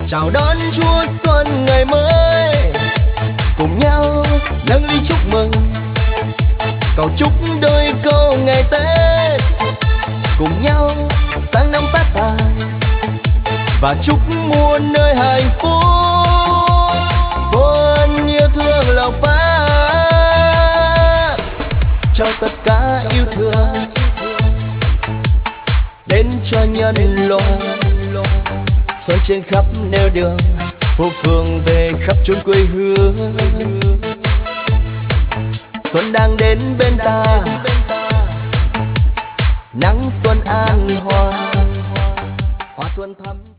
chào đón Chúa Xuân ngày mới, cùng nhau nâng ly chúc mừng, cầu chúc đôi câu ngày Tết, cùng nhau sang năm phát tài và chúc muôn nơi hạnh phúc, xuân yêu thương lộc phát cho tất cả yêu thương đến cho nhân loại. Xuân trên khắp nẻo đường, phố phường về khắp chốn quê hương. Xuân đang đến bên ta, nắng xuân an hoa, hoa xuân thắm.